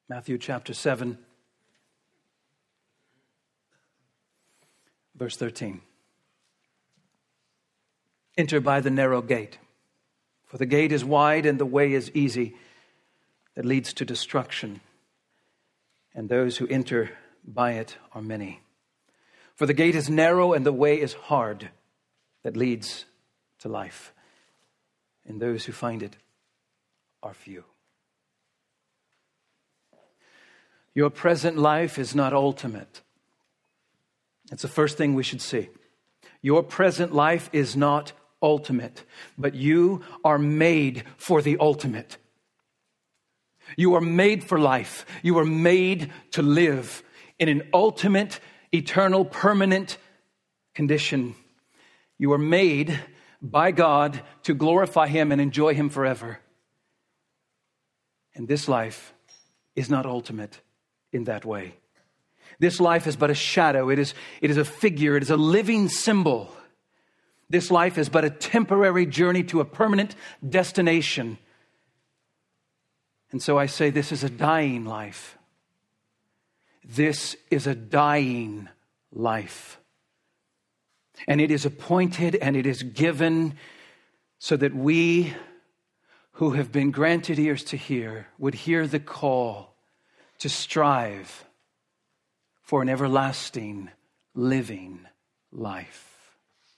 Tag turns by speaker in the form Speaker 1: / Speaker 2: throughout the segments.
Speaker 1: Matthew chapter 7, verse 13. Enter by the narrow gate, for the gate is wide and the way is easy that leads to destruction, and those who enter by it are many. For the gate is narrow and the way is hard that leads to life, and those who find it are few. Your present life is not ultimate. That's the first thing we should see. Your present life is not ultimate, but you are made for the ultimate. You are made for life. You are made to live in an ultimate, eternal, permanent condition. You are made by God to glorify Him and enjoy Him forever. And this life is not ultimate in that way. This life is but a shadow. It is a figure. It is a living symbol. This life is but a temporary journey to a permanent destination. And so I say this is a dying life. This is a dying life. And it is appointed and it is given so that we who have been granted ears to hear would hear the call to strive for an everlasting living life.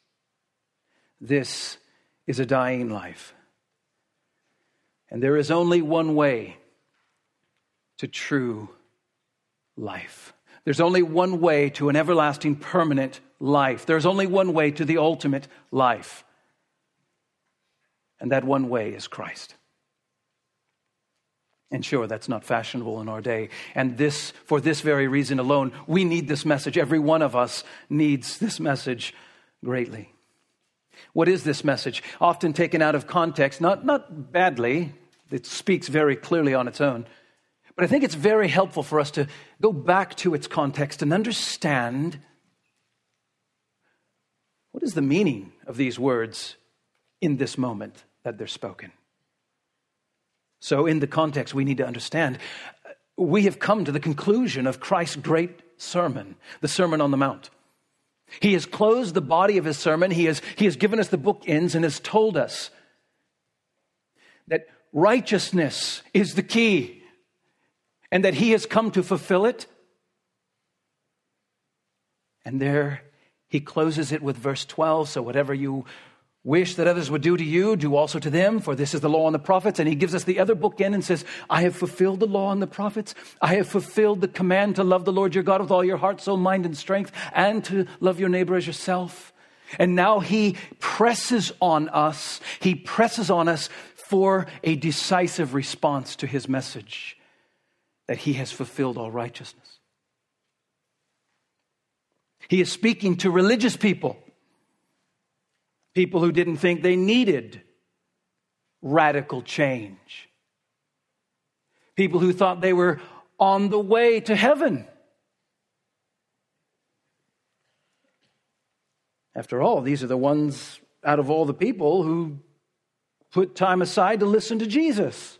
Speaker 1: This is a dying life. And there is only one way to true life. There's only one way to an everlasting, permanent life. There's only one way to the ultimate life. And that one way is Christ. And sure, that's not fashionable in our day. And for this very reason alone, we need this message. Every one of us needs this message greatly. What is this message? Often taken out of context, not badly. It speaks very clearly on its own. But I think it's very helpful for us to go back to its context and understand what is the meaning of these words in this moment that they're spoken. So in the context, we need to understand, we have come to the conclusion of Christ's great sermon, the Sermon on the Mount. He has closed the body of his sermon. He has given us the bookends and has told us that righteousness is the key and that he has come to fulfill it. And there he closes it with verse 12. So whatever you wish that others would do to you, do also to them, for this is the law and the prophets. And he gives us the other bookend and says, I have fulfilled the law and the prophets. I have fulfilled the command to love the Lord your God with all your heart, soul, mind, and strength, and to love your neighbor as yourself. And now he presses on us. He presses on us for a decisive response to his message that he has fulfilled all righteousness. He is speaking to religious people. People who didn't think they needed radical change. People who thought they were on the way to heaven. After all, these are the ones out of all the people who put time aside to listen to Jesus.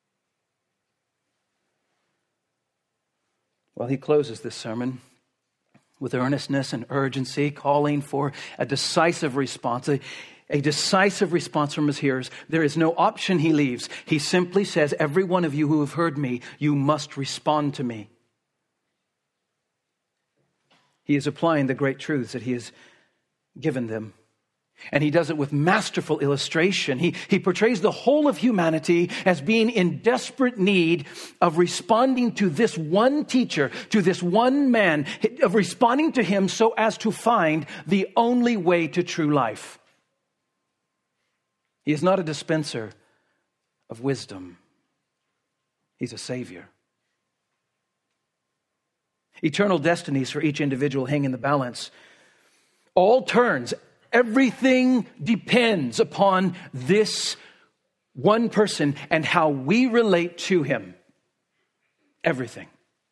Speaker 1: Well, he closes this sermon with earnestness and urgency, calling for a decisive response, a decisive response from his hearers. There is no option he leaves. He simply says, every one of you who have heard me, you must respond to me. He is applying the great truths that he has given them. And he does it with masterful illustration. He portrays the whole of humanity as being in desperate need of responding to this one teacher, to this one man, of responding to him so as to find the only way to true life. He is not a dispenser of wisdom. He's a savior. Eternal destinies for each individual hang in the balance. All turns. Everything depends upon this one person and how we relate to him. Everything.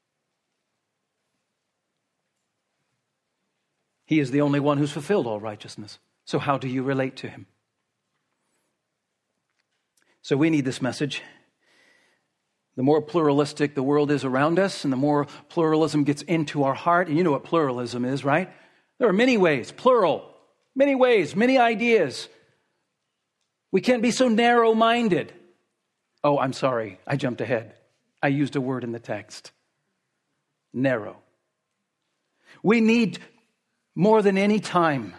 Speaker 1: He is the only one who's fulfilled all righteousness. So how do you relate to him? So we need this message. The more pluralistic the world is around us, and the more pluralism gets into our heart, and you know what pluralism is, right? There are many ways, plural, many ways, many ideas. We can't be so narrow-minded. Oh, I'm sorry, I jumped ahead. I used a word in the text. Narrow. We need more than any time.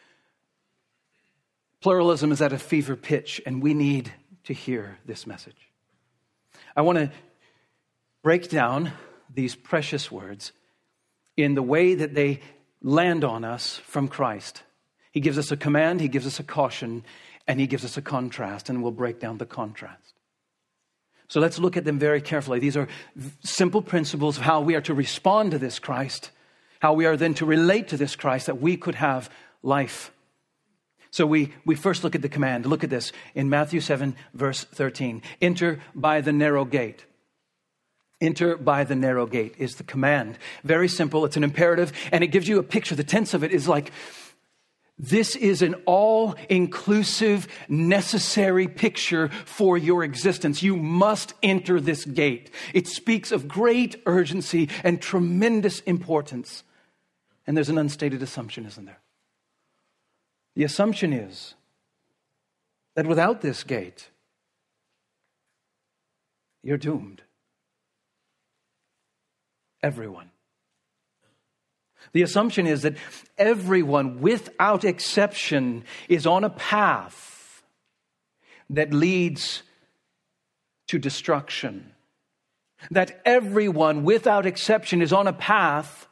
Speaker 1: Pluralism is at a fever pitch, and we need to hear this message. I want to break down these precious words in the way that they land on us from Christ. He gives us a command, he gives us a caution, and he gives us a contrast, and we'll break down the contrast. So let's look at them very carefully. These are simple principles of how we are to respond to this Christ, how we are then to relate to this Christ, that we could have life. So we first look at the command. Look at this in Matthew 7, verse 13. Enter by the narrow gate. Enter by the narrow gate is the command. Very simple. It's an imperative, and it gives you a picture. The tense of it is like, this is an all-inclusive, necessary picture for your existence. You must enter this gate. It speaks of great urgency and tremendous importance. And there's an unstated assumption, isn't there? The assumption is that without this gate, you're doomed. Everyone. The assumption is that everyone, without exception, is on a path that leads to destruction. That everyone, without exception, is on a path,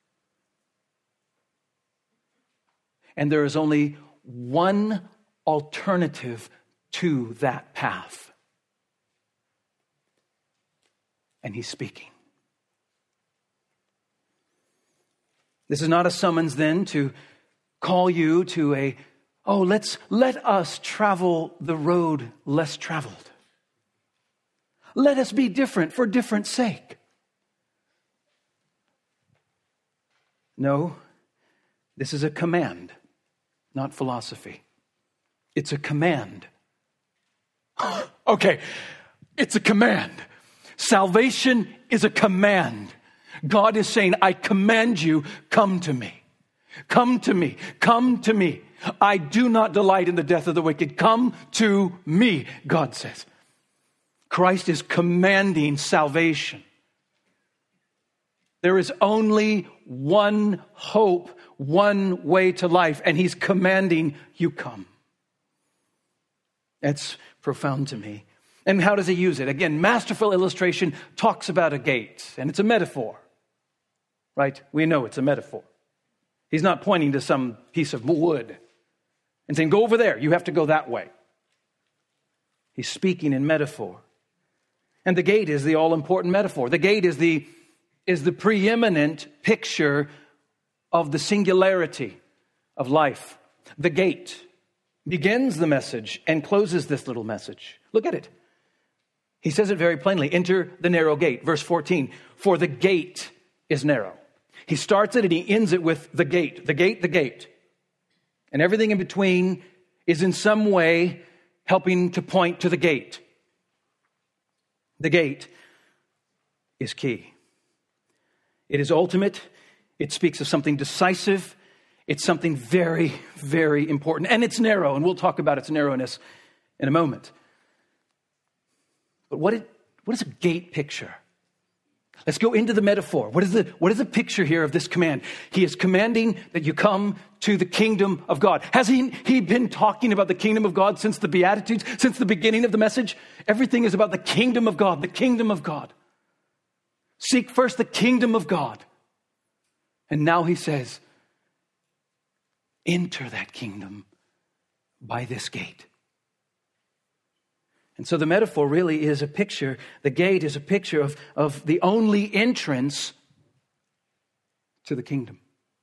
Speaker 1: and there is only one alternative to that path. And he's speaking. This is not a summons then to call you to let us travel the road less traveled. Let us be different for different sake. No, this is a command, not philosophy. It's a command. Okay, it's a command. Salvation is a command. God is saying, I command you, come to me. Come to me. Come to me. I do not delight in the death of the wicked. Come to me, God says. Christ is commanding salvation. There is only one hope, one way to life, and he's commanding you come. That's profound to me. And how does he use it? Again, masterful illustration talks about a gate, and it's a metaphor. Right? We know it's a metaphor. He's not pointing to some piece of wood and saying, go over there. You have to go that way. He's speaking in metaphor. And the gate is the all-important metaphor. The gate is the preeminent picture of the singularity of life. The gate begins the message and closes this little message. Look at it. He says it very plainly. Enter the narrow gate. Verse 14. For the gate is narrow. He starts it and he ends it with the gate, the gate, the gate. And everything in between is in some way helping to point to the gate. The gate is key. It is ultimate. It speaks of something decisive. It's something very, very important. And it's narrow, and we'll talk about its narrowness in a moment. But what is a gate picture? Let's go into the metaphor. What is the picture here of this command? He is commanding that you come to the kingdom of God. Has he been talking about the kingdom of God since the Beatitudes, since the beginning of the message? Everything is about the kingdom of God, the kingdom of God. Seek first the kingdom of God. And now he says, enter that kingdom by this gate. And so the metaphor really is a picture, the gate is a picture of the only entrance to the kingdom.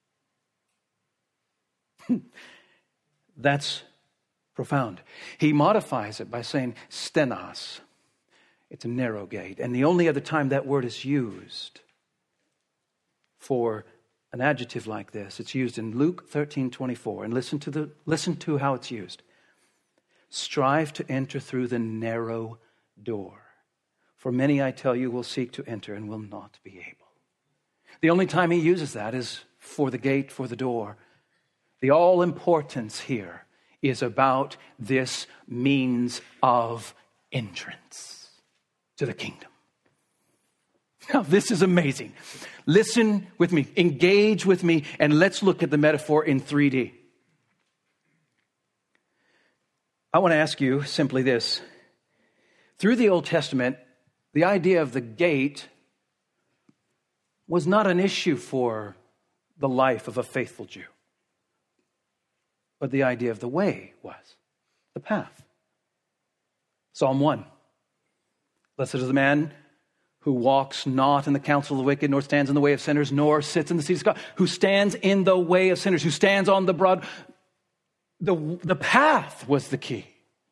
Speaker 1: That's profound. He modifies it by saying stenos. It's a narrow gate. And the only other time that word is used for an adjective like this, it's used in Luke 13:24. And listen to how it's used. Strive to enter through the narrow door. For many, I tell you, will seek to enter and will not be able. The only time he uses that is for the gate, for the door. The all-importance here is about this means of entrance to the kingdom. Now, this is amazing. Listen with me, engage with me, and let's look at the metaphor in 3D. I want to ask you simply this. Through the Old Testament, the idea of the gate was not an issue for the life of a faithful Jew. But the idea of the way was, the path. Psalm 1. Blessed is the man who walks not in the counsel of the wicked, nor stands in the way of sinners, nor sits in the seat of scoffers, who stands in the way of sinners, who stands on the broad. The path was the key.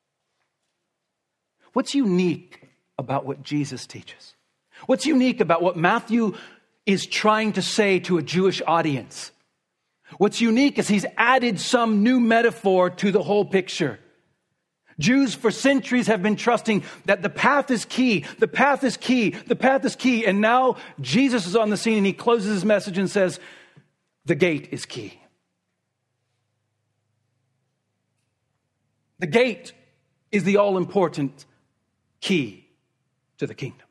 Speaker 1: What's unique about what Jesus teaches? What's unique about what Matthew is trying to say to a Jewish audience? What's unique is he's added some new metaphor to the whole picture. Jews for centuries have been trusting that the path is key, the path is key, the path is key. And now Jesus is on the scene and he closes his message and says, the gate is key. The gate is the all-important key to the kingdom.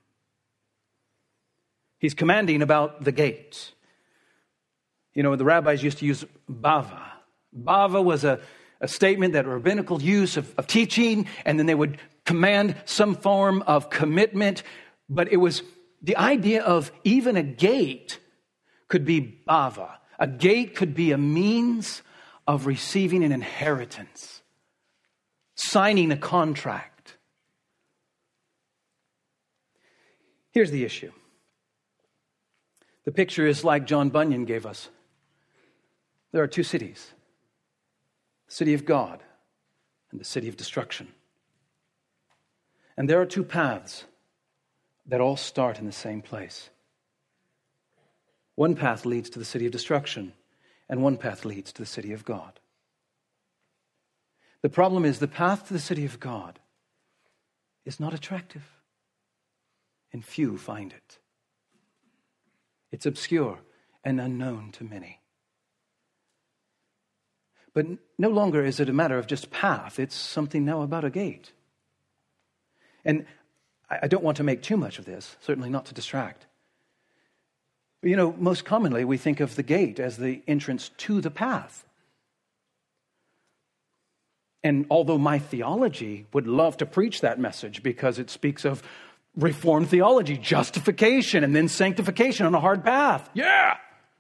Speaker 1: He's commanding about the gate. You know, the rabbis used to use bava. Bava was a statement that rabbinical use of teaching, and then they would command some form of commitment. But it was the idea of even a gate could be bava. A gate could be a means of receiving an inheritance, signing a contract. Here's the issue. The picture is like John Bunyan gave us. There are two cities, the city of God and the city of destruction. And there are two paths that all start in the same place. One path leads to the city of destruction, and one path leads to the city of God. The problem is the path to the city of God is not attractive, and few find it. It's obscure and unknown to many. But no longer is it a matter of just path. It's something now about a gate. And I don't want to make too much of this, certainly not to distract. But you know, most commonly we think of the gate as the entrance to the path. And although my theology would love to preach that message because it speaks of Reformed theology, justification and then sanctification on a hard path. Yeah!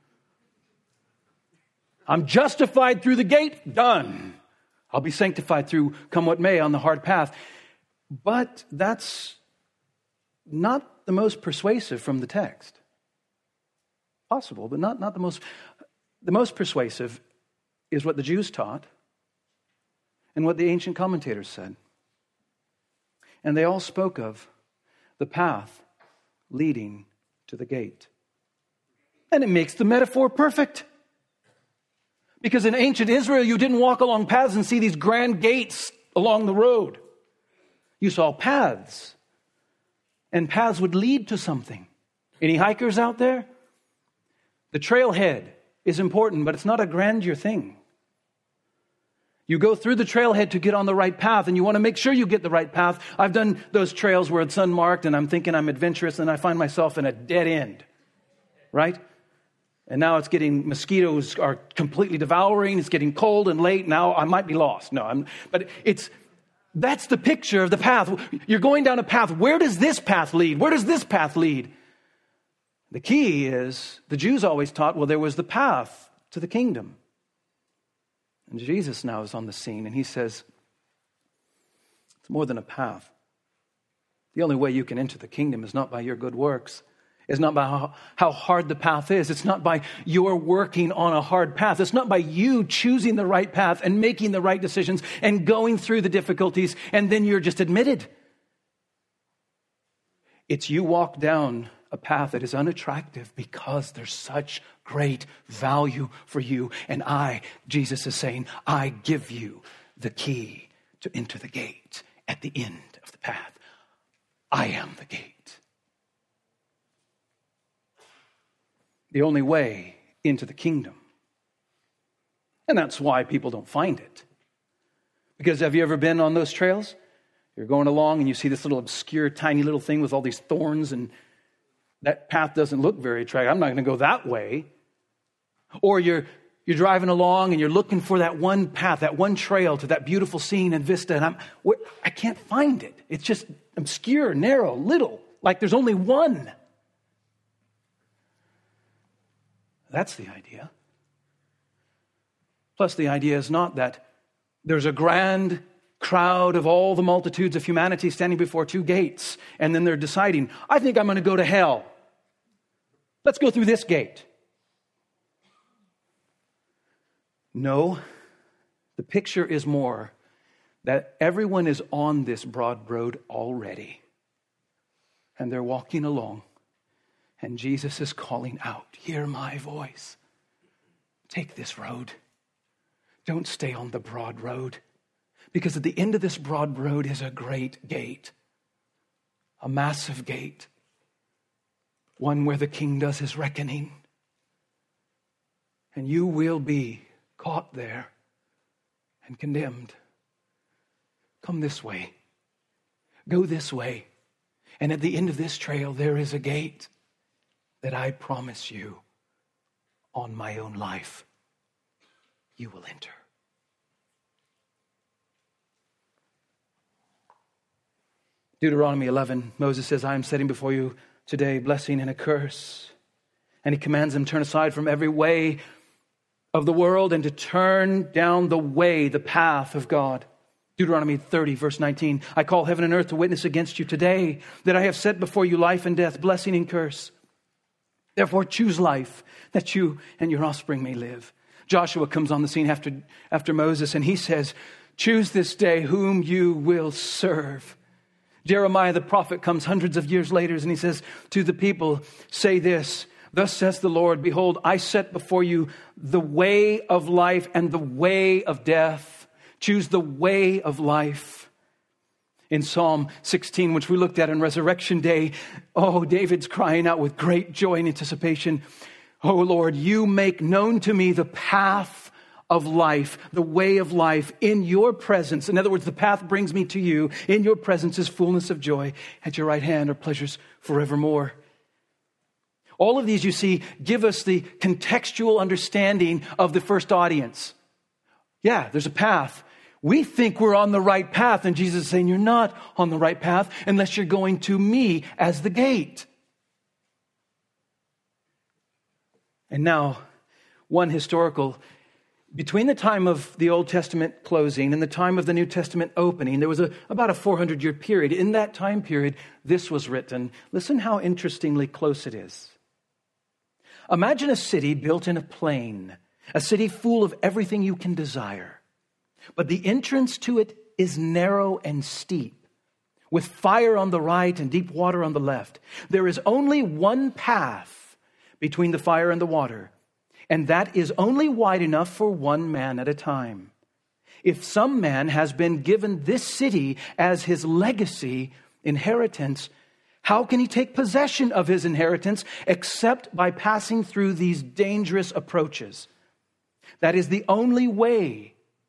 Speaker 1: I'm justified through the gate, done. I'll be sanctified through come what may on the hard path. But that's not the most persuasive from the text. Possible, but not the most. The most persuasive is what the Jews taught and what the ancient commentators said. And they all spoke of the path leading to the gate. And it makes the metaphor perfect. Because in ancient Israel, you didn't walk along paths and see these grand gates along the road. You saw paths. And paths would lead to something. Any hikers out there? The trailhead is important, but it's not a grandeur thing. You go through the trailhead to get on the right path, and you want to make sure you get the right path. I've done those trails where it's unmarked, and I'm thinking I'm adventurous, and I find myself in a dead end. Right? And now it's getting, mosquitoes are completely devouring. It's getting cold and late. Now I might be lost. But that's the picture of the path. You're going down a path. Where does this path lead? Where does this path lead? The key is, the Jews always taught, well, there was the path to the kingdom. And Jesus now is on the scene, and he says, it's more than a path. The only way you can enter the kingdom is not by your good works. It's not by how hard the path is. It's not by your working on a hard path. It's not by you choosing the right path and making the right decisions and going through the difficulties and then you're just admitted. It's you walk down a path that is unattractive because there's such great value for you. And Jesus is saying, I give you the key to enter the gate at the end of the path. I am the gate. The only way into the kingdom. And that's why people don't find it. Because have you ever been on those trails? You're going along and you see this little obscure, tiny little thing with all these thorns, and that path doesn't look very attractive. I'm not going to go that way. Or you're driving along and you're looking for that one path, that one trail to that beautiful scene and vista, and I can't find it. It's just obscure, narrow, little, like there's only one. That's the idea. Plus, the idea is not that there's a grand crowd of all the multitudes of humanity standing before two gates, and then they're deciding, I think I'm going to go to hell. Let's go through this gate. No, the picture is more that everyone is on this broad road already, and they're walking along, and Jesus is calling out, hear my voice. Take this road. Don't stay on the broad road, because at the end of this broad road is a great gate, a massive gate, one where the king does his reckoning, and you will be caught there and condemned. Come this way. Go this way. And at the end of this trail, there is a gate that I promise you on my own life you will enter. Deuteronomy 11, Moses says, I am setting before you today blessing and a curse. And he commands them, turn aside from every way of the world and to turn down the way, the path of God. Deuteronomy 30, verse 19, I call heaven and earth to witness against you today that I have set before you life and death, blessing and curse. Therefore choose life, that you and your offspring may live. Joshua comes on the scene after Moses, and he says, choose this day whom you will serve. Jeremiah the prophet comes hundreds of years later, and he says to the people, say this, thus says the Lord, behold, I set before you the way of life and the way of death. Choose the way of life. In Psalm 16, which we looked at on Resurrection Day, David's crying out with great joy and anticipation, oh Lord, you make known to me the path of life, the way of life in your presence. In other words, the path brings me to you. In your presence is fullness of joy. At your right hand are pleasures forevermore. All of these, you see, give us the contextual understanding of the first audience. Yeah, there's a path. We think we're on the right path, and Jesus is saying you're not on the right path unless you're going to me as the gate. And now, one historical, between the time of the Old Testament closing and the time of the New Testament opening, there was about a 400-year period. In that time period, this was written. Listen how interestingly close it is. Imagine a city built in a plain, a city full of everything you can desire. But the entrance to it is narrow and steep, with fire on the right and deep water on the left. There is only one path between the fire and the water, and that is only wide enough for one man at a time. If some man has been given this city as his legacy, inheritance, how can he take possession of his inheritance except by passing through these dangerous approaches? That is the only way.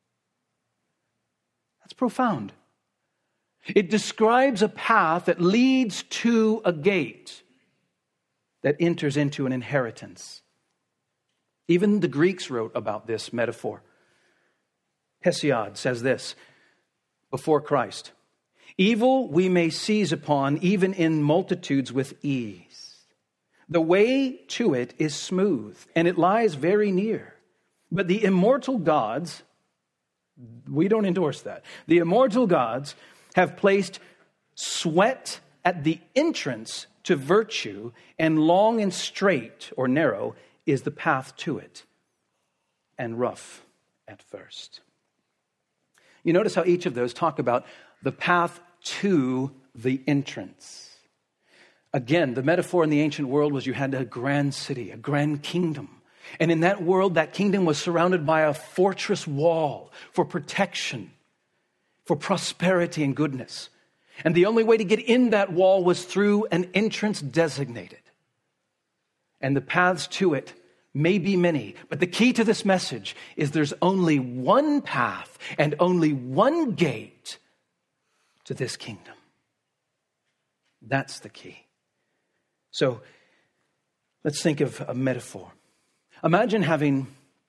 Speaker 1: That's profound. It describes a path that leads to a gate that enters into an inheritance. Even the Greeks wrote about this metaphor. Hesiod says this, before Christ, evil we may seize upon even in multitudes with ease. The way to it is smooth, and it lies very near. But the immortal gods, we don't endorse that. The immortal gods have placed sweat at the entrance to virtue, and long and straight or narrow is the path to it, and rough at first. You notice how each of those talk about the path to the entrance. Again, the metaphor in the ancient world was you had a grand city, a grand kingdom. And in that world, that kingdom was surrounded by a fortress wall for protection, for prosperity and goodness. And the only way to get in that wall was through an entrance designated. And the paths to it may be many, but the key to this message is there's only one path and only one gate to this kingdom. That's the key. So let's think of a metaphor. Imagine having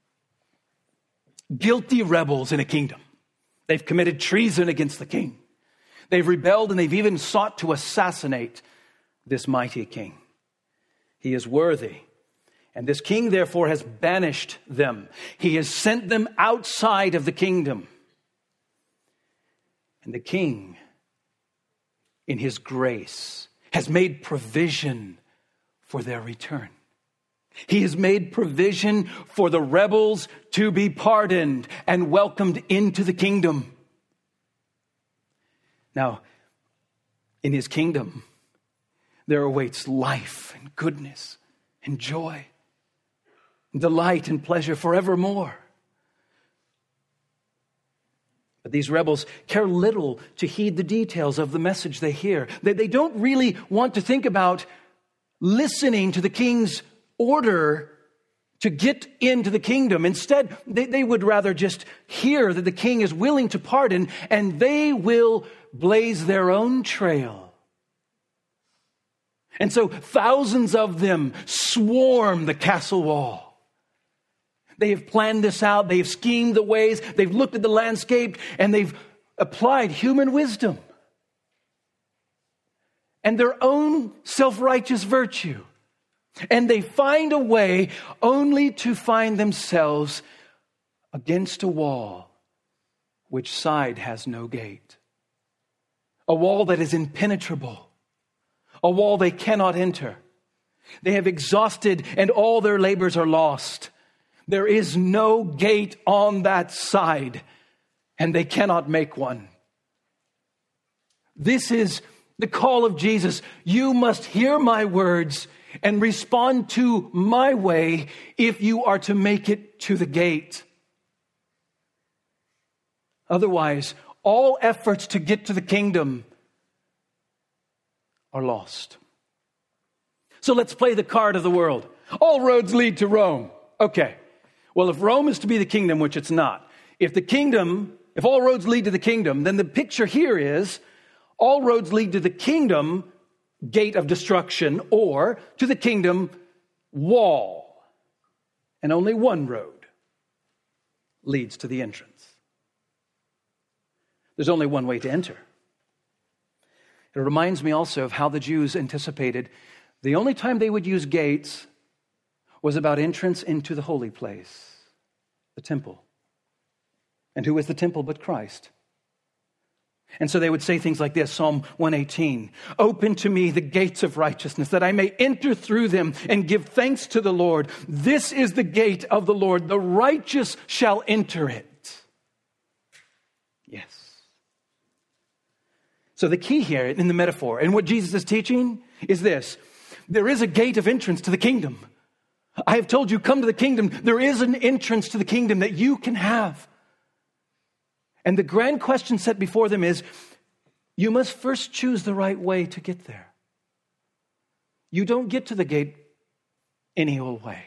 Speaker 1: guilty rebels in a kingdom. They've committed treason against the king. They've rebelled and they've even sought to assassinate this mighty king. He is worthy. And this king, therefore, has banished them. He has sent them outside of the kingdom. And the king, in his grace, has made provision for their return. He has made provision for the rebels to be pardoned and welcomed into the kingdom. Now, in his kingdom, there awaits life and goodness and joy, and delight and pleasure forevermore. But these rebels care little to heed the details of the message they hear. They don't really want to think about listening to the king's order to get into the kingdom. Instead, they would rather just hear that the king is willing to pardon, and they will blaze their own trail. And so thousands of them swarm the castle wall. They have planned this out. They've schemed the ways. They've looked at the landscape, and they've applied human wisdom and their own self-righteous virtue. And they find a way only to find themselves against a wall which side has no gate. A wall that is impenetrable. A wall they cannot enter. They have exhausted and all their labors are lost. There is no gate on that side, and they cannot make one. This is the call of Jesus. You must hear my words and respond to my way if you are to make it to the gate. Otherwise, all efforts to get to the kingdom are lost. So let's play the card of the world. All roads lead to Rome. Okay. Well, if Rome is to be the kingdom, which it's not, if all roads lead to the kingdom, then the picture here is all roads lead to the kingdom gate of destruction or to the kingdom wall. And only one road leads to the entrance. There's only one way to enter. It reminds me also of how the Jews anticipated the only time they would use gates was about entrance into the holy place, the temple. And who is the temple but Christ? And so they would say things like this, Psalm 118, "Open to me the gates of righteousness, that I may enter through them and give thanks to the Lord. This is the gate of the Lord. The righteous shall enter it." Yes. So the key here in the metaphor and what Jesus is teaching is this. There is a gate of entrance to the kingdom. I have told you, come to the kingdom. There is an entrance to the kingdom that you can have. And the grand question set before them is, you must first choose the right way to get there. You don't get to the gate any old way.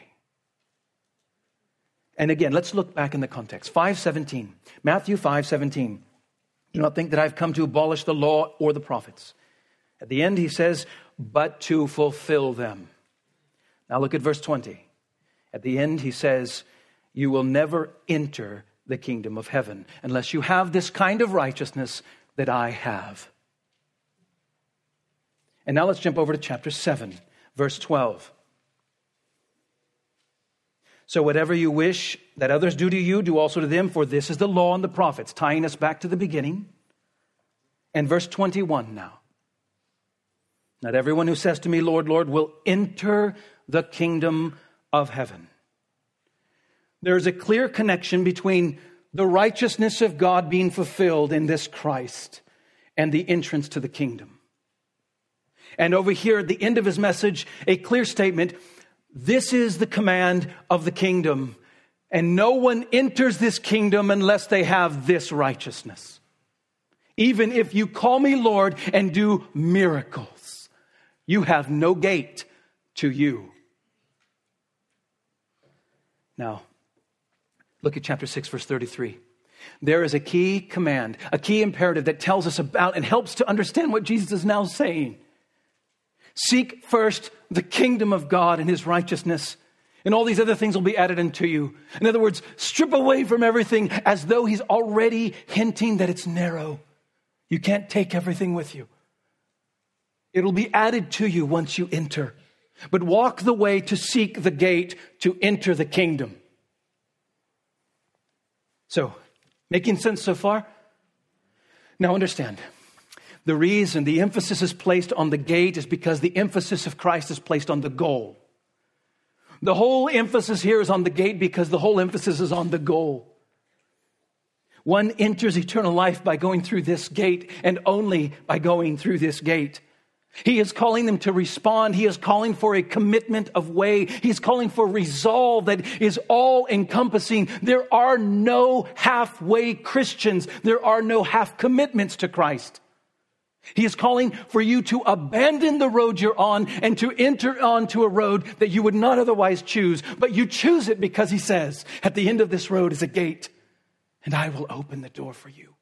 Speaker 1: And again, let's look back in the context. 5:17, Matthew 5:17. Do not think that I've come to abolish the law or the prophets. At the end, he says, but to fulfill them. Now look at verse 20. At the end, he says, you will never enter the kingdom of heaven unless you have this kind of righteousness that I have. And now let's jump over to chapter 7, verse 12. So whatever you wish that others do to you, do also to them, for this is the law and the prophets, tying us back to the beginning. And verse 21 now. Not everyone who says to me, Lord, Lord, will enter the kingdom of heaven. There is a clear connection between the righteousness of God being fulfilled in this Christ and the entrance to the kingdom. And over here at the end of his message, a clear statement, this is the command of the kingdom, and no one enters this kingdom unless they have this righteousness. Even if you call me Lord and do miracles, you have no gate to you. Now, look at chapter 6, verse 33. There is a key command, a key imperative that tells us about and helps to understand what Jesus is now saying. Seek first the kingdom of God and his righteousness, and all these other things will be added unto you. In other words, strip away from everything as though he's already hinting that it's narrow. You can't take everything with you. It'll be added to you once you enter. But walk the way to seek the gate to enter the kingdom. So, making sense so far? Now understand, the reason the emphasis is placed on the gate is because the emphasis of Christ is placed on the goal. The whole emphasis here is on the gate because the whole emphasis is on the goal. One enters eternal life by going through this gate and only by going through this gate. He is calling them to respond. He is calling for a commitment of way. He's calling for resolve that is all-encompassing. There are no halfway Christians. There are no half commitments to Christ. He is calling for you to abandon the road you're on and to enter onto a road that you would not otherwise choose. But you choose it because he says, at the end of this road is a gate, and I will open the door for you.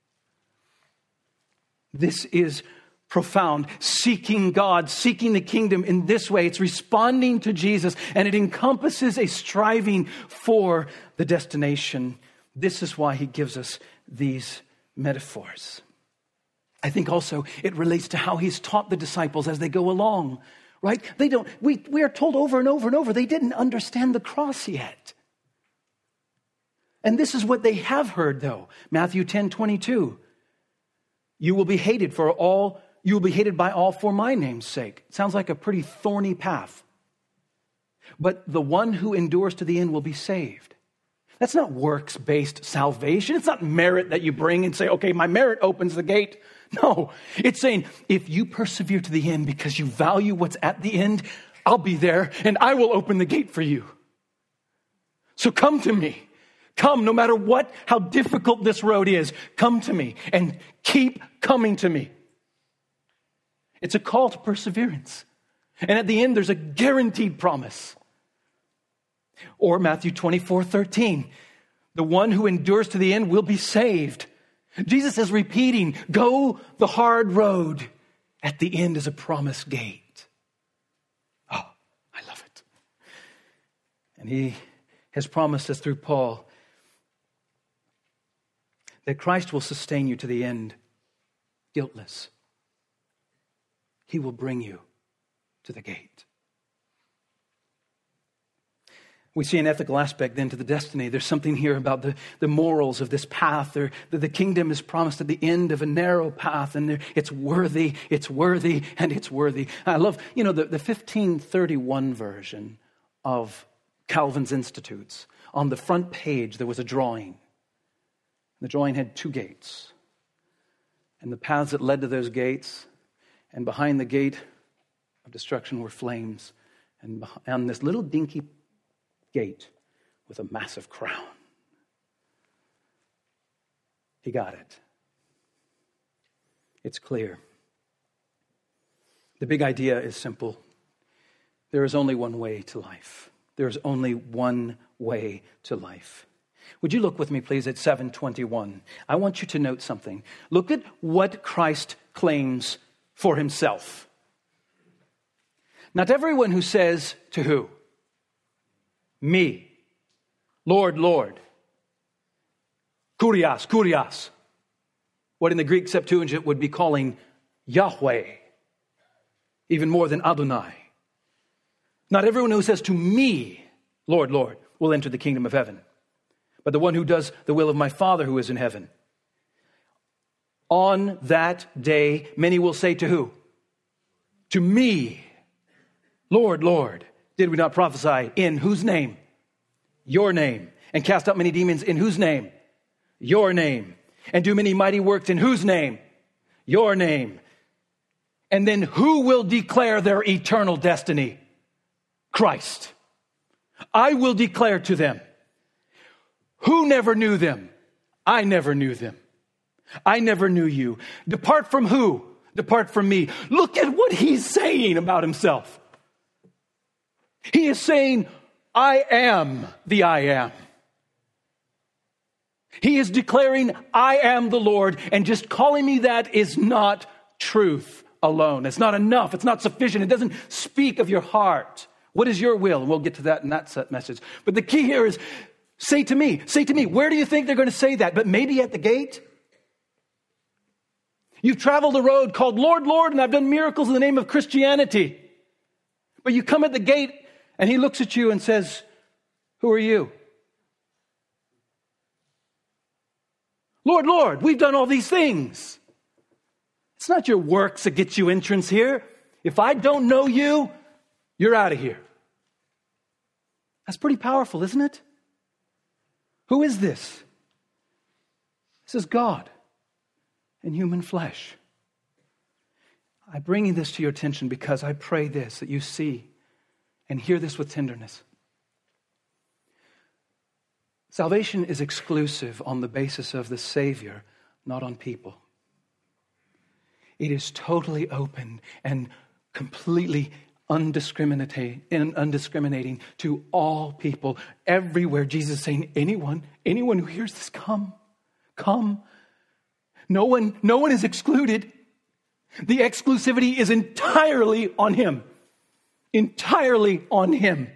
Speaker 1: This is profound. Seeking God, seeking the kingdom in this way. It's responding to Jesus, and it encompasses a striving for the destination. This is why he gives us these metaphors. I think also it relates to how he's taught the disciples as they go along, right? We are told over and over and over, they didn't understand the cross yet. And this is what they have heard though. Matthew 10:22. You will be hated by all for my name's sake. It sounds like a pretty thorny path. But the one who endures to the end will be saved. That's not works-based salvation. It's not merit that you bring and say, okay, my merit opens the gate. No, it's saying if you persevere to the end because you value what's at the end, I'll be there and I will open the gate for you. So come to me. Come, no matter how difficult this road is, come to me and keep coming to me. It's a call to perseverance. And at the end, there's a guaranteed promise. Or Matthew 24:13, the one who endures to the end will be saved. Jesus is repeating, go the hard road. At the end is a promised gate. Oh, I love it. And he has promised us through Paul that Christ will sustain you to the end, guiltless. He will bring you to the gate. We see an ethical aspect then to the destiny. There's something here about the morals of this path. The kingdom is promised at the end of a narrow path, and it's worthy, and it's worthy. I love, the 1531 version of Calvin's Institutes. On the front page, there was a drawing. The drawing had 2 gates. And the paths that led to those gates, and behind the gate of destruction were flames. And on this little dinky gate with a massive crown. He got it. It's clear. The big idea is simple. There is only one way to life. There is only one way to life. Would you look with me, please, at 7:21? I want you to note something. Look at what Christ claims for himself. Not everyone who says to who? Me. Lord, Lord. Kurios, Kurios. What in the Greek Septuagint would be calling Yahweh. Even more than Adonai. Not everyone who says to me, Lord, Lord, will enter the kingdom of heaven. But the one who does the will of my Father who is in heaven. On that day, many will say to who? To me. Lord, Lord. Did we not prophesy in whose name? Your name. And cast out many demons in whose name? Your name. And do many mighty works in whose name? Your name. And then who will declare their eternal destiny? Christ. I will declare to them. Who never knew them? I never knew them. I never knew you. Depart from who? Depart from me. Look at what he's saying about himself. He is saying, I am the I am. He is declaring, I am the Lord, and just calling me that is not truth alone. It's not enough. It's not sufficient. It doesn't speak of your heart. What is your will? And we'll get to that in that message. But the key here is, say to me, where do you think they're going to say that? But maybe at the gate? You've traveled a road called Lord, Lord, and I've done miracles in the name of Christianity. But you come at the gate, and he looks at you and says, who are you? Lord, Lord, we've done all these things. It's not your works that gets you entrance here. If I don't know you, you're out of here. That's pretty powerful, isn't it? Who is this? This is God in human flesh. I'm bringing this to your attention because I pray this, that you see and hear this with tenderness. Salvation is exclusive on the basis of the Savior, not on people. It is totally open and completely undiscriminating to all people, everywhere. Jesus is saying, anyone who hears this, come. No one is excluded. The exclusivity is entirely on him. Entirely on him.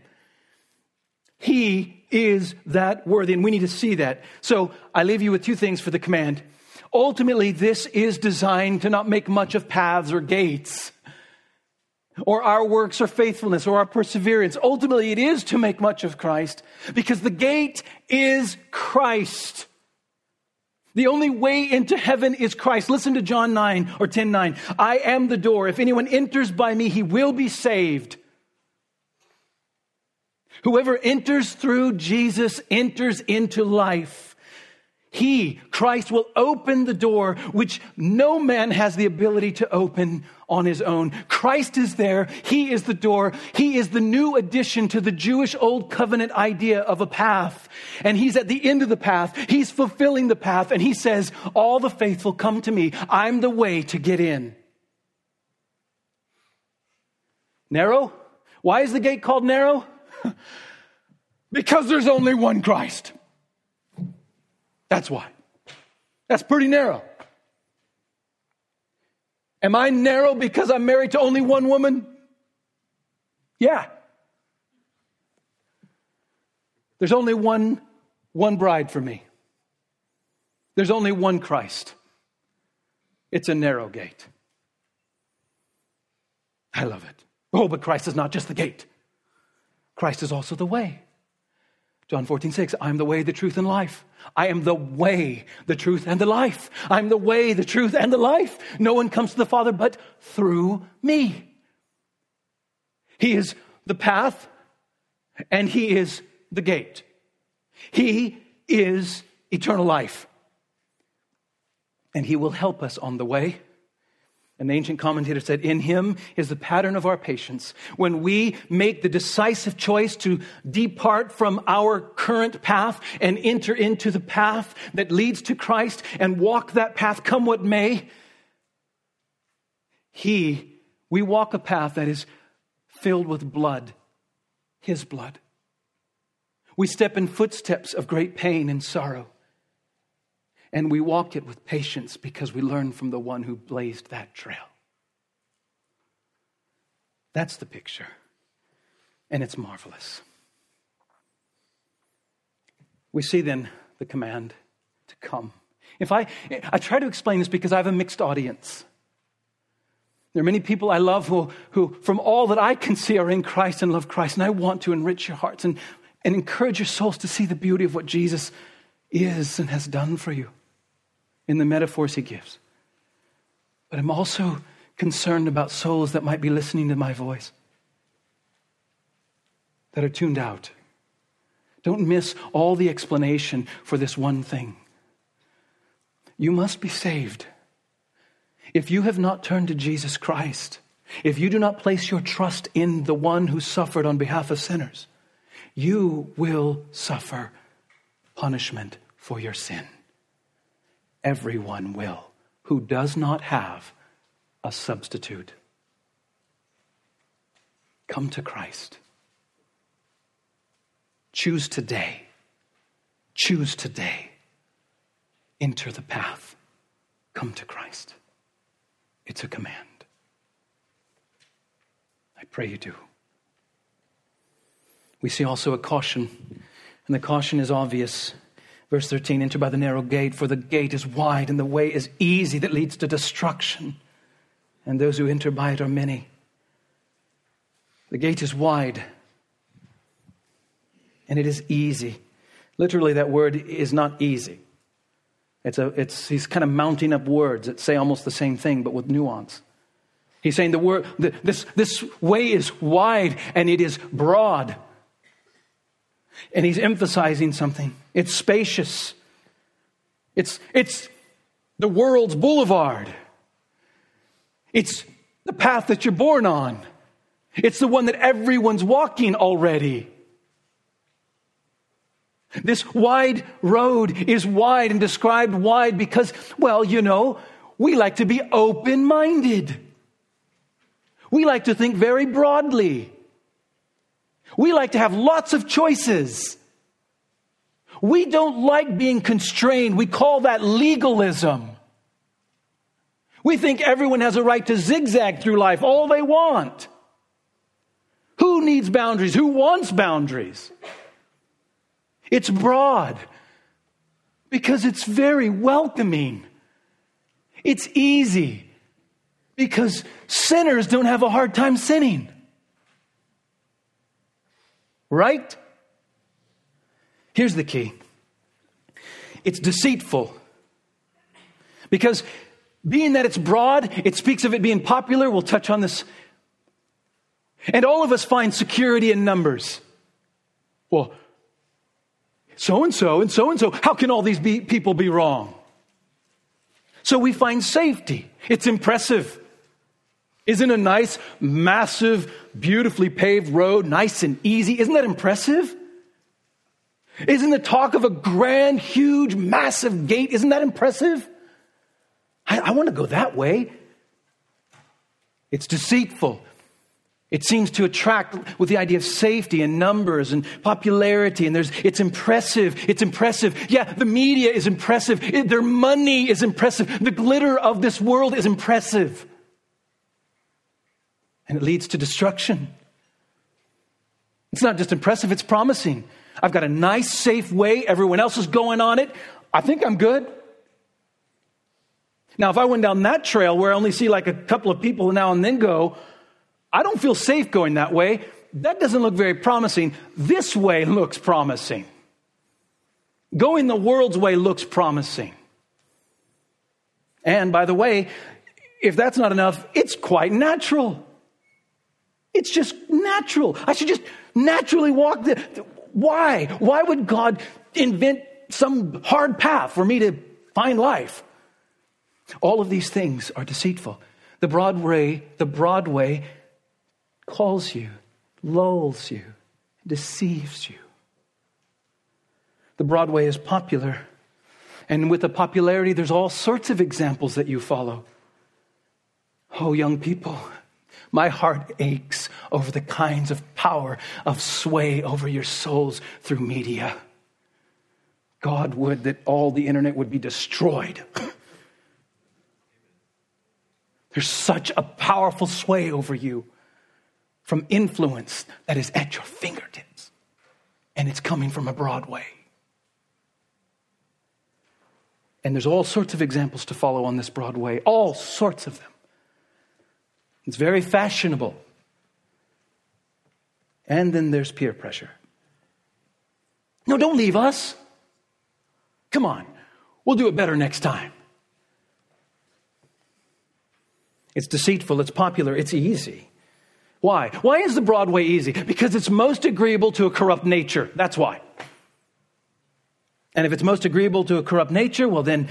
Speaker 1: He is that worthy, and we need to see that. So I leave you with two things for the command. Ultimately, this is designed to not make much of paths or gates, or our works or faithfulness or our perseverance. Ultimately, it is to make much of Christ, because the gate is Christ. The only way into heaven is Christ. Listen to John 9 or 10:9. I am the door. If anyone enters by me, he will be saved. Whoever enters through Jesus enters into life. He, Christ, will open the door which no man has the ability to open on his own. Christ is there. He is the door. He is the new addition to the Jewish Old Covenant idea of a path. And he's at the end of the path. He's fulfilling the path. And he says, all the faithful come to me. I'm the way to get in. Narrow? Why is the gate called narrow? Because there's only one Christ. That's why. That's pretty narrow. Am I narrow because I'm married to only one woman? Yeah. There's only one bride for me. There's only one Christ. It's a narrow gate. I love it. Oh, but Christ is not just the gate. Christ is also the way. John 14:6, I am the way, the truth, and life. I am the way, the truth, and the life. I'm the way, the truth, and the life. No one comes to the Father but through me. He is the path, and he is the gate. He is eternal life. And he will help us on the way. An ancient commentator said, in him is the pattern of our patience. When we make the decisive choice to depart from our current path and enter into the path that leads to Christ and walk that path, come what may, we walk a path that is filled with blood, his blood. We step in footsteps of great pain and sorrow. And we walk it with patience because we learn from the one who blazed that trail. That's the picture. And it's marvelous. We see then the command to come. I try to explain this because I have a mixed audience. There are many people I love who from all that I can see are in Christ and love Christ. And I want to enrich your hearts and encourage your souls to see the beauty of what Jesus is and has done for you in the metaphors he gives. But I'm also concerned about souls that might be listening to my voice, that are tuned out. Don't miss all the explanation for this one thing. You must be saved. If you have not turned to Jesus Christ, if you do not place your trust in the one who suffered on behalf of sinners, you will suffer punishment for your sin. everyone will who does not have a substitute. Come to Christ. Choose today. Choose today. Enter the path. Come to Christ. It's a command. I pray you do. We see also a caution, and the caution is obvious. Verse 13, enter by the narrow gate, for the gate is wide and the way is easy that leads to destruction, and those who enter by it are many. The gate is wide, and it is easy. Literally, that word is not easy. He's kind of mounting up words that say almost the same thing, but with nuance. He's saying this way is wide and it is broad. And he's emphasizing something. It's spacious. It's the world's boulevard. It's the path that you're born on. It's the one that everyone's walking already. This wide road is wide and described wide because, well, we like to be open-minded. We like to think very broadly. We like to have lots of choices. We don't like being constrained. We call that legalism. We think everyone has a right to zigzag through life all they want. Who needs boundaries? Who wants boundaries? It's broad because it's very welcoming. It's easy because sinners don't have a hard time sinning. Right? Here's the key. It's deceitful. Because being that it's broad, it speaks of it being popular. We'll touch on this. And all of us find security in numbers. Well, so-and-so and so-and-so, how can all these people be wrong? So we find safety. It's impressive. Isn't a nice, massive, beautifully paved road nice and easy? Isn't that impressive? Isn't the talk of a grand, huge, massive gate, isn't that impressive? I want to go that way. It's deceitful. It seems to attract with the idea of safety and numbers and popularity. And it's impressive. It's impressive. Yeah, the media is impressive. Their money is impressive. The glitter of this world is impressive. And it leads to destruction. It's not just impressive, it's promising. I've got a nice, safe way. Everyone else is going on it. I think I'm good. Now, if I went down that trail where I only see like a couple of people now and then go, I don't feel safe going that way. That doesn't look very promising. This way looks promising. Going the world's way looks promising. And by the way, if that's not enough, it's quite natural. It's just natural. I should just naturally walk why? Why would God invent some hard path for me to find life? All of these things are deceitful. The broad way calls you, lulls you, deceives you. The broad way is popular. And with the popularity, there's all sorts of examples that you follow. Oh, young people, my heart aches over the kinds of power of sway over your souls through media. God would that all the internet would be destroyed. There's such a powerful sway over you from influence that is at your fingertips. And it's coming from a broad way. And there's all sorts of examples to follow on this broad way. All sorts of them. It's very fashionable. And then there's peer pressure. No, don't leave us. Come on. We'll do it better next time. It's deceitful, it's popular, it's easy. Why? Why is the broad way easy? Because it's most agreeable to a corrupt nature. That's why. And if it's most agreeable to a corrupt nature, well then,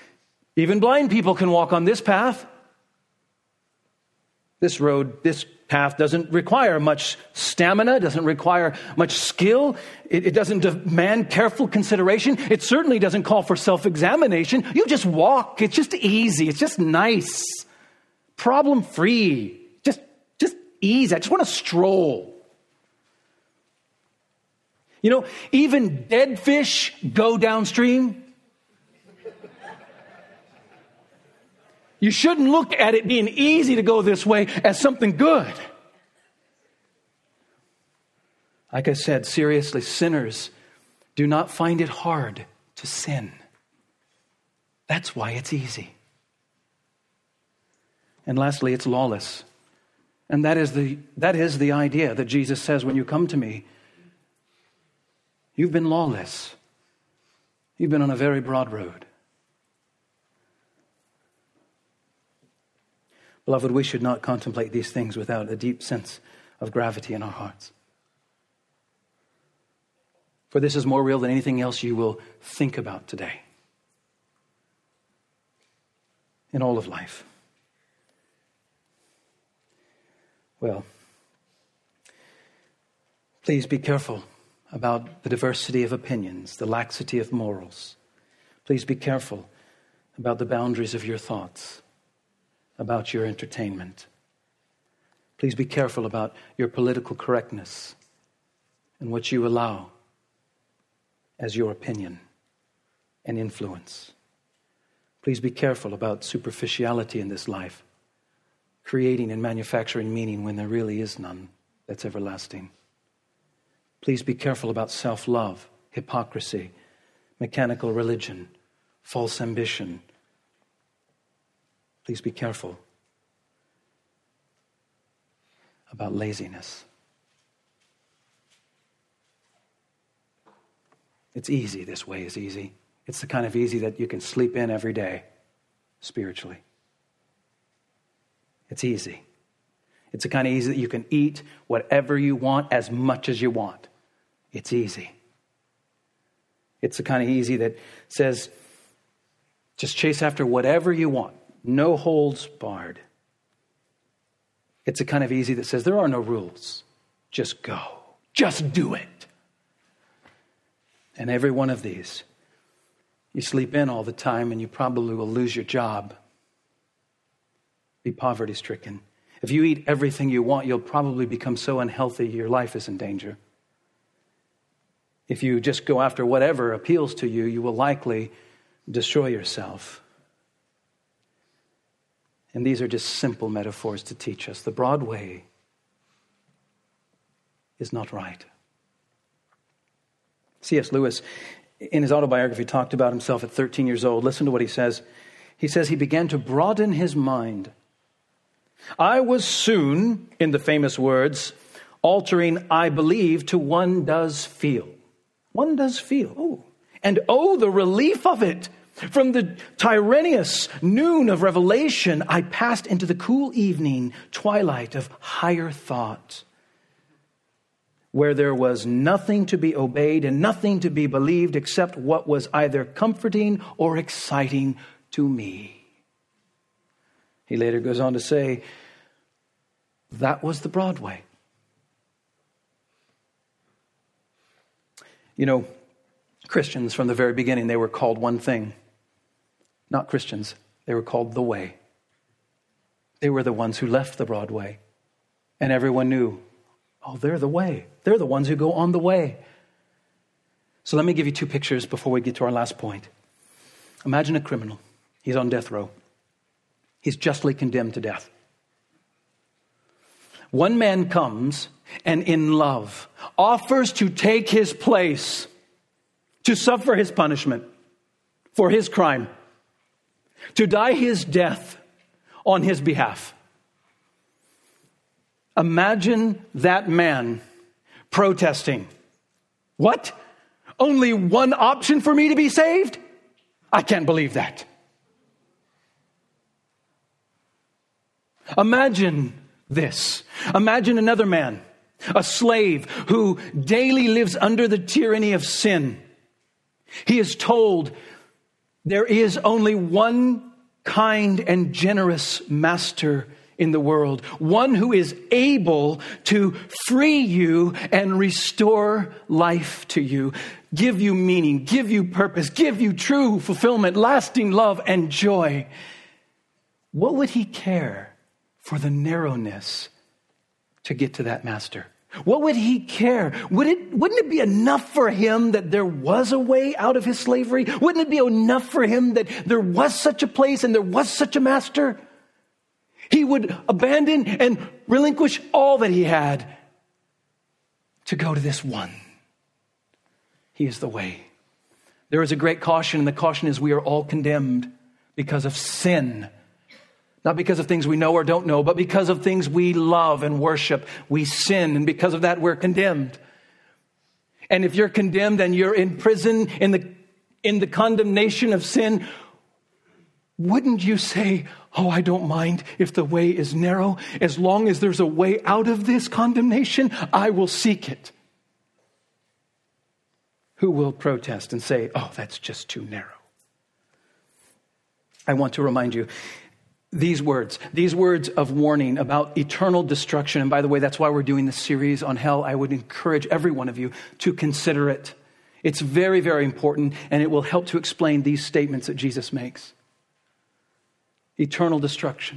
Speaker 1: even blind people can walk on this path. This road, this path doesn't require much stamina, doesn't require much skill. It doesn't demand careful consideration. It certainly doesn't call for self-examination. You just walk. It's just easy. It's just nice. Problem-free. Just easy. I just want to stroll. You know, even dead fish go downstream. You shouldn't look at it being easy to go this way as something good. Like I said, seriously, sinners do not find it hard to sin. That's why it's easy. And lastly, it's lawless. And that is the idea that Jesus says, when you come to me, you've been lawless. You've been on a very broad road. Beloved, we should not contemplate these things without a deep sense of gravity in our hearts. For this is more real than anything else you will think about today. In all of life. Well, please be careful about the diversity of opinions, the laxity of morals. Please be careful about the boundaries of your thoughts, about your entertainment. Please be careful about your political correctness and what you allow as your opinion and influence. Please be careful about superficiality in this life, creating and manufacturing meaning when there really is none that's everlasting. Please be careful about self-love, hypocrisy, mechanical religion, false ambition. Please be careful about laziness. It's easy. This way is easy. It's the kind of easy that you can sleep in every day, spiritually. It's easy. It's the kind of easy that you can eat whatever you want as much as you want. It's easy. It's the kind of easy that says, just chase after whatever you want. No holds barred. It's a kind of easy that says there are no rules. Just go. Just do it. And every one of these, you sleep in all the time and you probably will lose your job. Be poverty stricken. If you eat everything you want, you'll probably become so unhealthy your life is in danger. If you just go after whatever appeals to you, you will likely destroy yourself. And these are just simple metaphors to teach us. The broad way is not right. C.S. Lewis, in his autobiography, talked about himself at 13 years old. Listen to what he says. He says he began to broaden his mind. I was soon, in the famous words, altering I believe to one does feel. One does feel. Oh, and oh, the relief of it. From the tyrannous noon of revelation, I passed into the cool evening twilight of higher thought, where there was nothing to be obeyed and nothing to be believed except what was either comforting or exciting to me. He later goes on to say, that was the broad way. You know, Christians from the very beginning, they were called one thing. Not Christians, they were called the way. They were the ones who left the broad way. And everyone knew, oh, they're the way. They're the ones who go on the way. So let me give you two pictures before we get to our last point. Imagine a criminal. He's on death row. He's justly condemned to death. One man comes and in love offers to take his place, to suffer his punishment for his crime, to die his death on his behalf. Imagine that man protesting. What? Only one option for me to be saved? I can't believe that. Imagine this. Imagine another man, a slave who daily lives under the tyranny of sin. He is told there is only one kind and generous master in the world, one who is able to free you and restore life to you, give you meaning, give you purpose, give you true fulfillment, lasting love and joy. What would he care for the narrowness to get to that master? What would he care? Wouldn't it be enough for him that there was a way out of his slavery? Wouldn't it be enough for him that there was such a place and there was such a master? He would abandon and relinquish all that he had to go to this one. He is the way. There is a great caution, and the caution is we are all condemned because of sin. Not because of things we know or don't know, but because of things we love and worship. We sin, and because of that, we're condemned. And if you're condemned and you're in prison in the condemnation of sin, wouldn't you say, oh, I don't mind if the way is narrow. As long as there's a way out of this condemnation, I will seek it. Who will protest and say, oh, that's just too narrow? I want to remind you, these words of warning about eternal destruction. And by the way, that's why we're doing this series on hell. I would encourage every one of you to consider it. It's very, very important, and it will help to explain these statements that Jesus makes. Eternal destruction.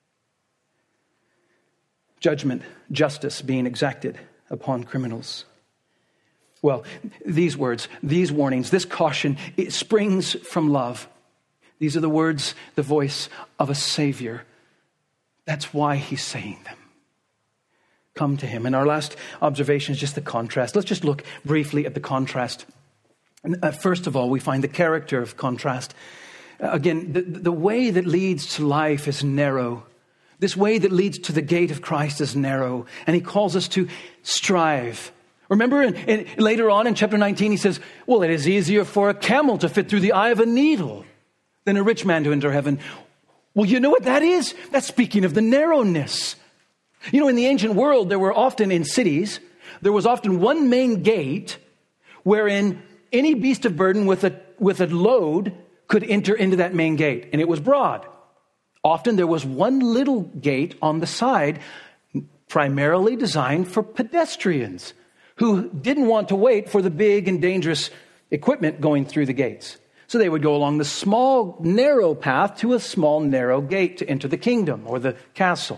Speaker 1: Judgment, justice being exacted upon criminals. Well, these words, these warnings, this caution, it springs from love. These are the words, the voice of a Savior. That's why he's saying them. Come to him. And our last observation is just the contrast. Let's just look briefly at the contrast. First of all, we find the character of contrast. Again, the way that leads to life is narrow. This way that leads to the gate of Christ is narrow. And he calls us to strive. Remember, later on in chapter 19, he says, well, it is easier for a camel to fit through the eye of a needle than a rich man to enter heaven. Well, you know what that is? That's speaking of the narrowness. You know, in the ancient world, there were often in cities, there was often one main gate wherein any beast of burden with a load could enter into that main gate, and it was broad. Often there was one little gate on the side, primarily designed for pedestrians who didn't want to wait for the big and dangerous equipment going through the gates. So they would go along the small, narrow path to a small, narrow gate to enter the kingdom or the castle.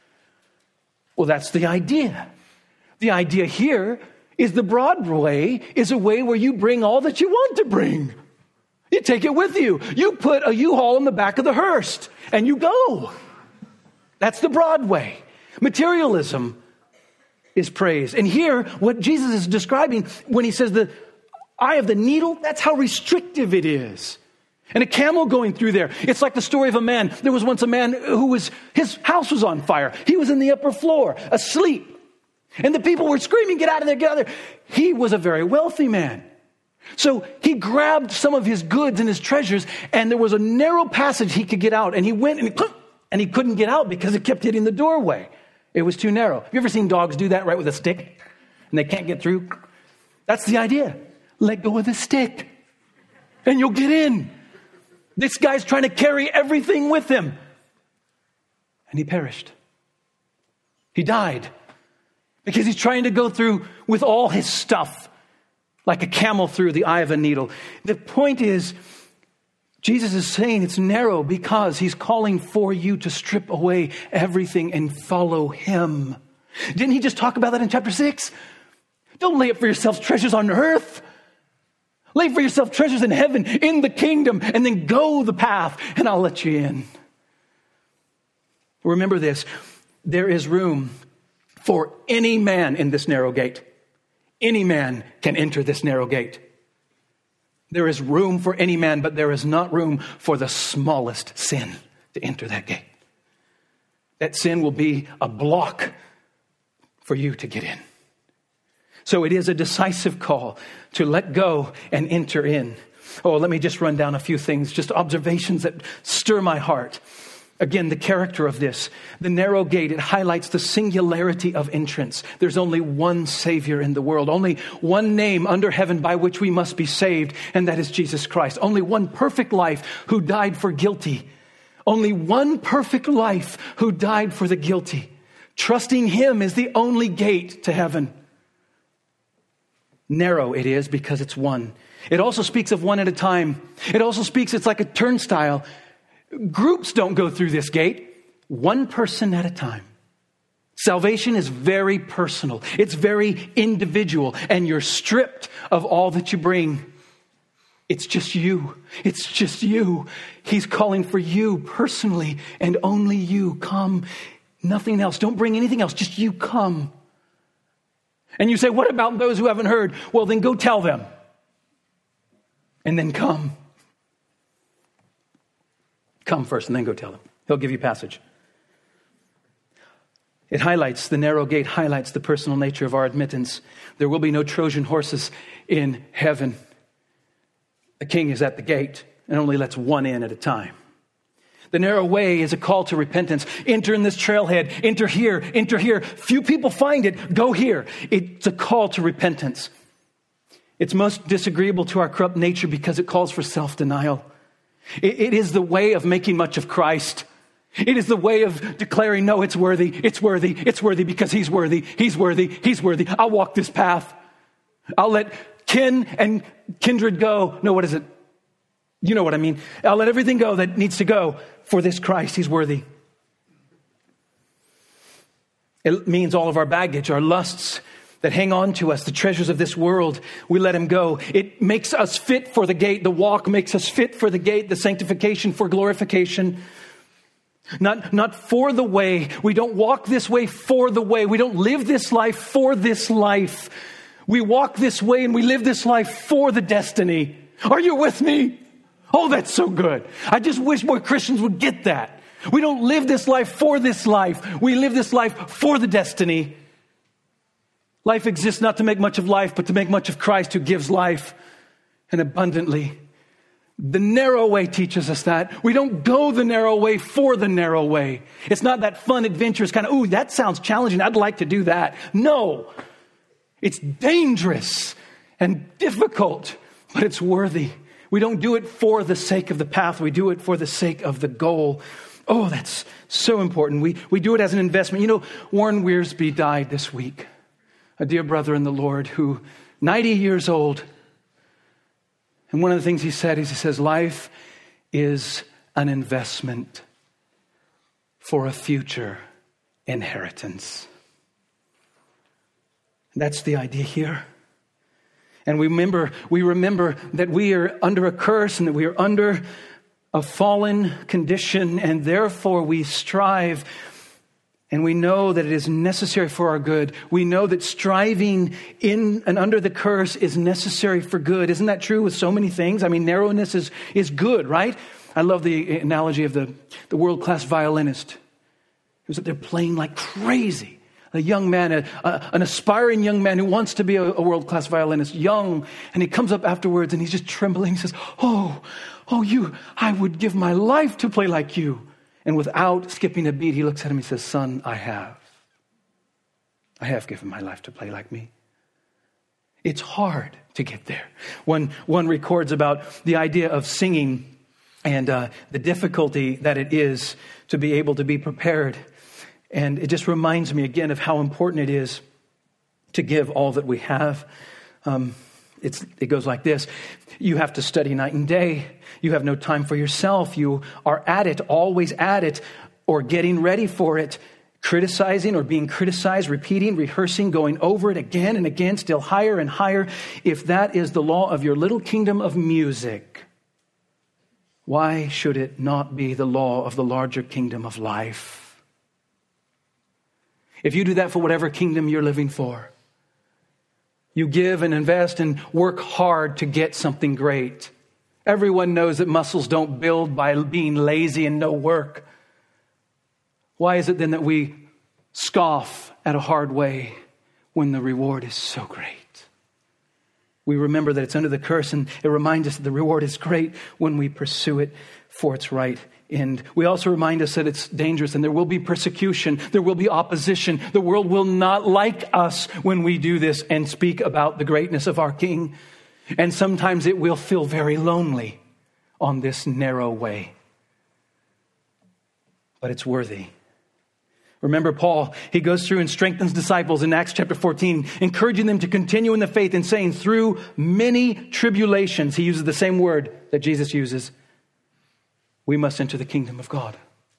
Speaker 1: Well, that's the idea. The idea here is the broad way is a way where you bring all that you want to bring. You take it with you. You put a U-Haul in the back of the hearse and you go. That's the broad way. Materialism is praised. And here, what Jesus is describing when he says the eye of the needle, that's how restrictive it is. And a camel going through there. It's like the story of a man. There was once a man his house was on fire. He was in the upper floor, asleep. And the people were screaming, get out of there, get out of there. He was a very wealthy man. So he grabbed some of his goods and his treasures, and there was a narrow passage he could get out. And he went and he couldn't get out because it kept hitting the doorway. It was too narrow. Have you ever seen dogs do that, right, with a stick? And they can't get through? That's the idea. Let go of the stick and you'll get in. This guy's trying to carry everything with him. And he perished. He died because he's trying to go through with all his stuff like a camel through the eye of a needle. The point is, Jesus is saying it's narrow because he's calling for you to strip away everything and follow him. Didn't he just talk about that in chapter 6? Don't lay up for yourselves treasures on earth. Lay for yourself treasures in heaven, in the kingdom, and then go the path, and I'll let you in. Remember this, there is room for any man in this narrow gate. Any man can enter this narrow gate. There is room for any man, but there is not room for the smallest sin to enter that gate. That sin will be a block for you to get in. So it is a decisive call to let go and enter in. Oh, let me just run down a few things, just observations that stir my heart. Again, the character of this, the narrow gate, it highlights the singularity of entrance. There's only one Savior in the world, only one name under heaven by which we must be saved, and that is Jesus Christ. Only one perfect life who died for guilty. Only one perfect life who died for the guilty. Trusting him is the only gate to heaven. Narrow it is because it's one. It also speaks of one at a time. It also speaks, it's like a turnstile. Groups don't go through this gate. One person at a time. Salvation is very personal. It's very individual. And you're stripped of all that you bring. It's just you. It's just you. He's calling for you personally and only you. Come. Nothing else. Don't bring anything else. Just you come. And you say, what about those who haven't heard? Well, then go tell them. And then come. Come first and then go tell them. He'll give you passage. It highlights, the narrow gate highlights the personal nature of our admittance. There will be no Trojan horses in heaven. The king is at the gate and only lets one in at a time. The narrow way is a call to repentance. Enter in this trailhead. Enter here. Enter here. Few people find it. Go here. It's a call to repentance. It's most disagreeable to our corrupt nature because it calls for self-denial. It is the way of making much of Christ. It is the way of declaring, no, it's worthy. It's worthy. It's worthy because he's worthy. He's worthy. He's worthy. I'll walk this path. I'll let kin and kindred go. No, what is it? You know what I mean. I'll let everything go that needs to go for this Christ. He's worthy. It means all of our baggage, our lusts that hang on to us, the treasures of this world, we let him go. It makes us fit for the gate. The walk makes us fit for the gate, the sanctification for glorification. Not for the way. We don't walk this way for the way. We don't live this life for this life. We walk this way and we live this life for the destiny. Are you with me? Oh, that's so good. I just wish more Christians would get that. We don't live this life for this life. We live this life for the destiny. Life exists not to make much of life, but to make much of Christ who gives life and abundantly. The narrow way teaches us that. We don't go the narrow way for the narrow way. It's not that fun, adventurous kind of, ooh, that sounds challenging. I'd like to do that. No, it's dangerous and difficult, but it's worthy. We don't do it for the sake of the path. We do it for the sake of the goal. Oh, that's so important. We do it as an investment. You know, Warren Wiersbe died this week. A dear brother in the Lord who, 90 years old. And one of the things he said is, he says, life is an investment for a future inheritance. That's the idea here. And we remember that we are under a curse and that we are under a fallen condition, and therefore we strive. And we know that it is necessary for our good. We know that striving in and under the curse is necessary for good. Isn't that true with so many things? I mean, narrowness is good, right? I love the analogy of the world-class violinist who's up there playing like crazy. A young man, an aspiring young man who wants to be a world-class violinist, young, and he comes up afterwards and he's just trembling. He says, I would give my life to play like you. And without skipping a beat, he looks at him and he says, son, I have given my life to play like me. It's hard to get there. One records about the idea of singing and the difficulty that it is to be able to be prepared. And it just reminds me again of how important it is to give all that we have. It goes like this. You have to study night and day. You have no time for yourself. You are at it, always at it, or getting ready for it, criticizing or being criticized, repeating, rehearsing, going over it again and again, still higher and higher. If that is the law of your little kingdom of music, why should it not be the law of the larger kingdom of life? If you do that for whatever kingdom you're living for, you give and invest and work hard to get something great. Everyone knows that muscles don't build by being lazy and no work. Why is it then that we scoff at a hard way when the reward is so great? We remember that it's under the curse, and it reminds us that the reward is great when we pursue it for its right end. We also remind us that it's dangerous and there will be persecution. There will be opposition. The world will not like us when we do this and speak about the greatness of our King. And sometimes it will feel very lonely on this narrow way. but it's worthy. Remember Paul, he goes through and strengthens disciples in Acts chapter 14, encouraging them to continue in the faith and saying, through many tribulations, he uses the same word that Jesus uses, we must enter the kingdom of God.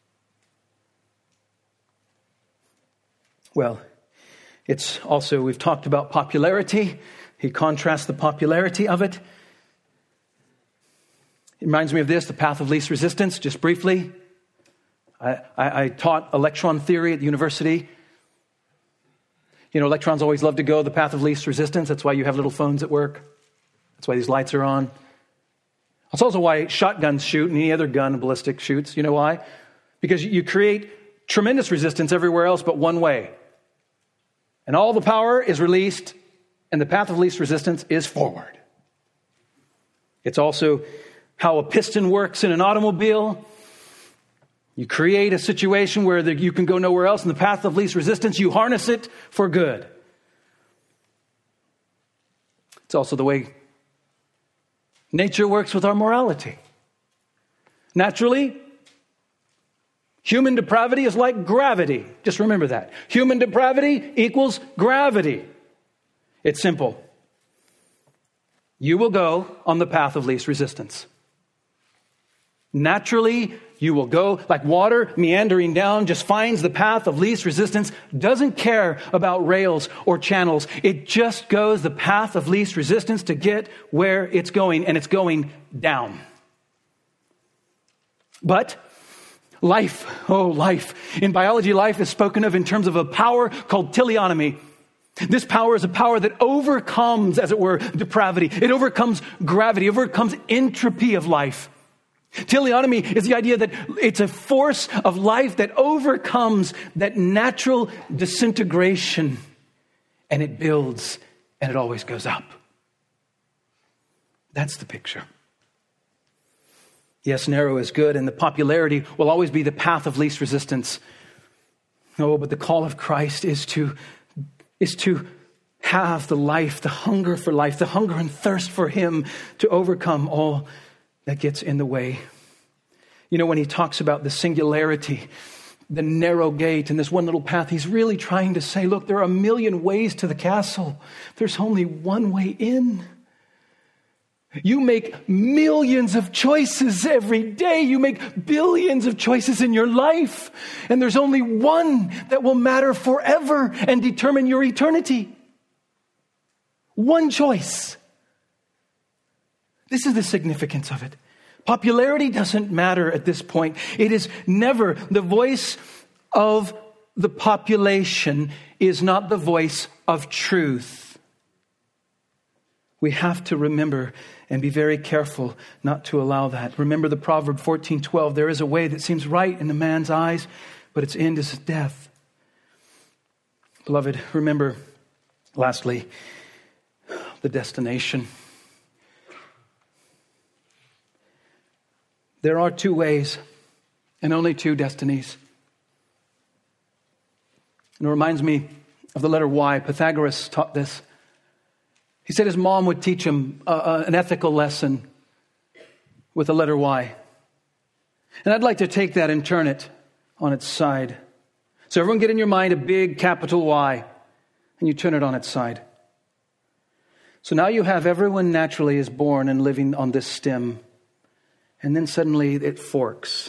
Speaker 1: Well, it's also, we've talked about popularity. He contrasts the popularity of it. It reminds me of this, the path of least resistance, just briefly. I taught electron theory at the university. You know, electrons always love to go the path of least resistance. That's why you have little phones at work. That's why these lights are on. That's also why shotguns shoot and any other gun, ballistic, shoots. You know why? Because you create tremendous resistance everywhere else but one way. And all the power is released, and the path of least resistance is forward. It's also how a piston works in an automobile. You create a situation where you can go nowhere else in the path of least resistance. You harness it for good. It's also the way nature works with our morality. Naturally, human depravity is like gravity. Just remember that. Human depravity equals gravity. It's simple. You will go on the path of least resistance. Naturally, you will go like water meandering down, just finds the path of least resistance, doesn't care about rails or channels. It just goes the path of least resistance to get where it's going, and it's going down. But life. In biology, life is spoken of in terms of a power called teleonomy. This power is a power that overcomes, as it were, depravity. It overcomes gravity, overcomes entropy of life. Teleonomy is the idea that it's a force of life that overcomes that natural disintegration, and it builds, and it always goes up. That's the picture. Yes, narrow is good, and the popularity will always be the path of least resistance. Oh, but the call of Christ is to have the life, the hunger for life, the hunger and thirst for Him to overcome all that gets in the way. You know, when he talks about the singularity, the narrow gate, and this one little path, he's really trying to say, look, there are a million ways to the castle. There's only one way in. You make millions of choices every day. You make billions of choices in your life. And there's only one that will matter forever and determine your eternity. One choice. This is the significance of it. Popularity doesn't matter at this point. It is never the voice of the population is not the voice of truth. We have to remember and be very careful not to allow that. Remember the proverb 14:12. There is a way that seems right in a man's eyes, but its end is death. Beloved, remember, lastly, the destination. There are two ways and only two destinies. And it reminds me of the letter Y. Pythagoras taught this. He said his mom would teach him an ethical lesson with the letter Y. And I'd like to take that and turn it on its side. So everyone get in your mind a big capital Y, and you turn it on its side. So now you have everyone naturally is born and living on this stem. And then suddenly it forks.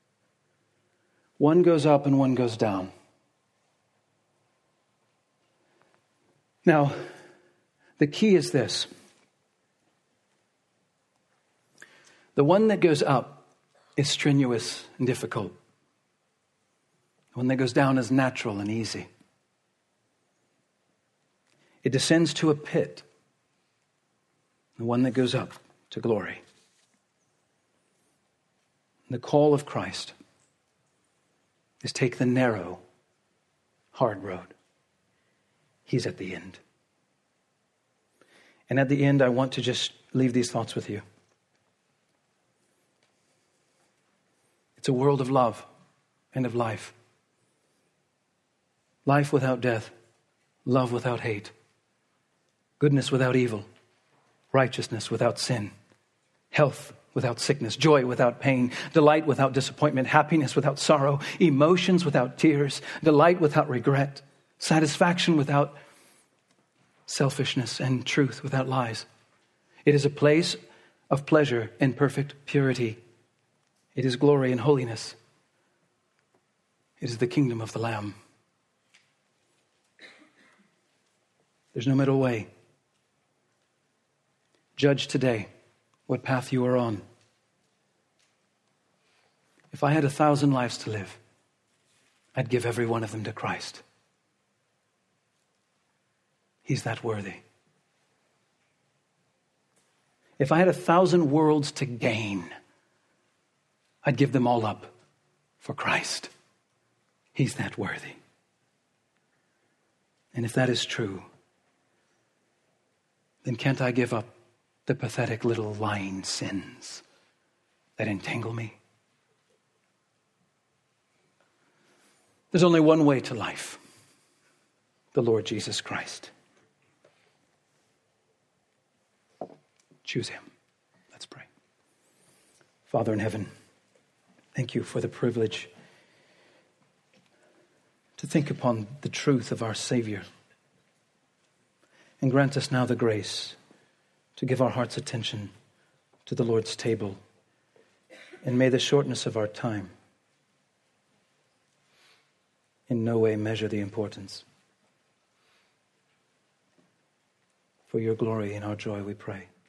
Speaker 1: One goes up and one goes down. Now, the key is this. The one that goes up is strenuous and difficult. The one that goes down is natural and easy. It descends to a pit. The one that goes up to glory. The call of Christ is take the narrow, hard road. He's at the end. And at the end, I want to just leave these thoughts with you. It's a world of love and of life. Life without death, love without hate, goodness without evil, righteousness without sin, health without sickness, joy without pain, delight without disappointment, happiness without sorrow, emotions without tears, delight without regret, satisfaction without selfishness, and truth without lies. It is a place of pleasure in perfect purity. It is glory and holiness. It is the kingdom of the Lamb. There's no middle way. Judge today what path you are on. If I had 1,000 lives to live, I'd give every one of them to Christ. He's that worthy. If I had 1,000 worlds to gain, I'd give them all up for Christ. He's that worthy. And if that is true, then can't I give up the pathetic little lying sins that entangle me? There's only one way to life, the Lord Jesus Christ. Choose him. Let's pray. Father in heaven, thank you for the privilege to think upon the truth of our Savior. And grant us now the grace to give our heart's attention to the Lord's table. And may the shortness of our time in no way measure the importance. For your glory and our joy we pray.